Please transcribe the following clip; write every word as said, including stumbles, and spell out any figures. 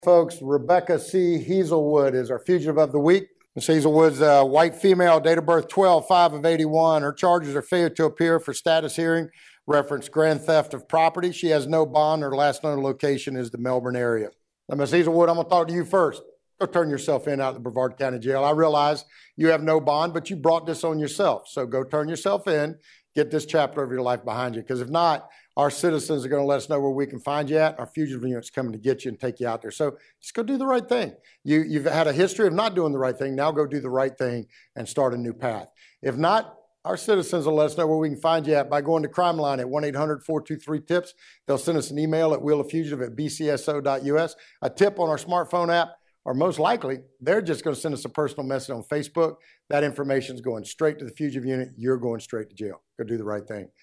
Folks, Rebecca C. Hazelwood is our fugitive of the week. Miz Hazelwood's a white female, date of birth twelve five of eighty-one. Her charges are failure to appear for status hearing, reference grand theft of property. She has no bond. Her last known location is the Melbourne area. Now, Miz Hazelwood, I'm going to talk to you first. Go turn yourself in out of the Brevard County Jail. I realize you have no bond, but you brought this on yourself. So go turn yourself in, get this chapter of your life behind you. Because if not, our citizens are going to let us know where we can find you at. Our fugitive unit's coming to get you and take you out there. So just go do the right thing. You, you've had a history of not doing the right thing. Now go do the right thing and start a new path. If not, our citizens will let us know where we can find you at by going to Crime Line at one eight hundred, four two three, TIPS. They'll send us an email at wheel of fugitive at b c s o dot u s. A tip on our smartphone app, or most likely, they're just going to send us a personal message on Facebook. That information is going straight to the fugitive unit. You're going straight to jail. Go do the right thing.